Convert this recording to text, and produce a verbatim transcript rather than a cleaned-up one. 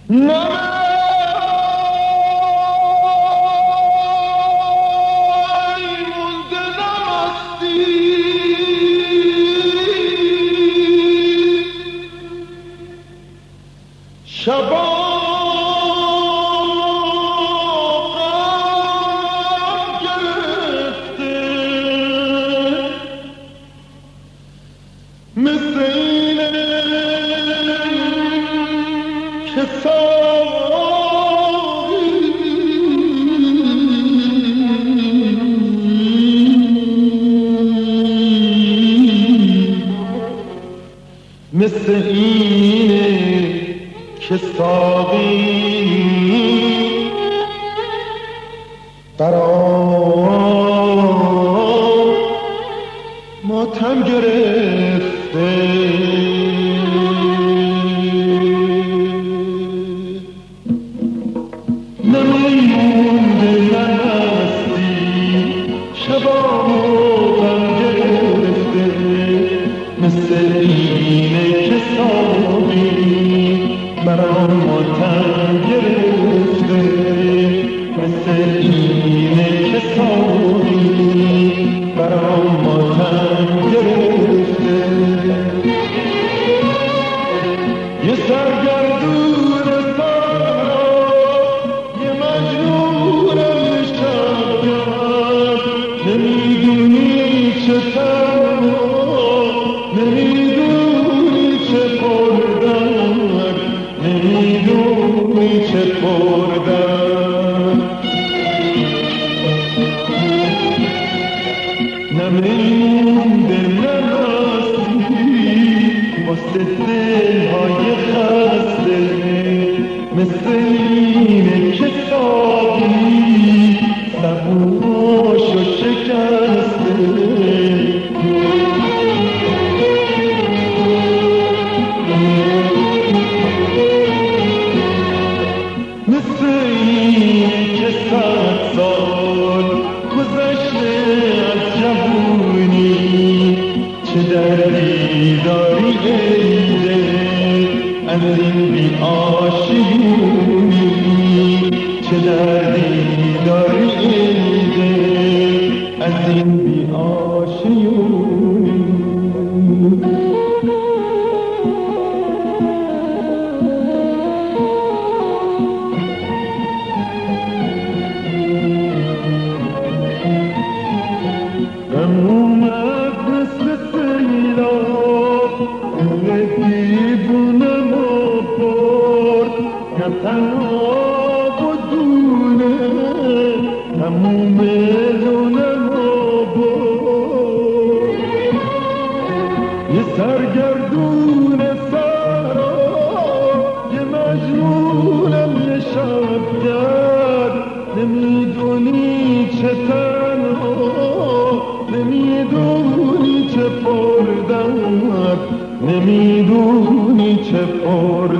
مثل اینه که ساقی برام ماتم گرفته نمیمونده نستی شبامو غم گرفته مثل اینه که ساقی برام ماتم گرفته مثل اینه که ساقی برام ماتم گرفته یه سرگردون سارا یه مجنونم شبگر نمیدونی چه تنها نمیدونی چه پردم نمیدونی چه پردم نمیمونده نرستی واسه دلهای خسته مثل اینه که ساقی سبوشو شکسته مثل اینه که صد سال گذشته از جوونی چه دردی داری ایده از این بی آشیونی چه دردی داری ایده از این بی آشیونی تنها بدونه تموم دونم بود یه سرگردون سارا یه مجنونم یه شبگر نمیدونی چه تنها نمیدونی چه پردم نمیدونی چه پردم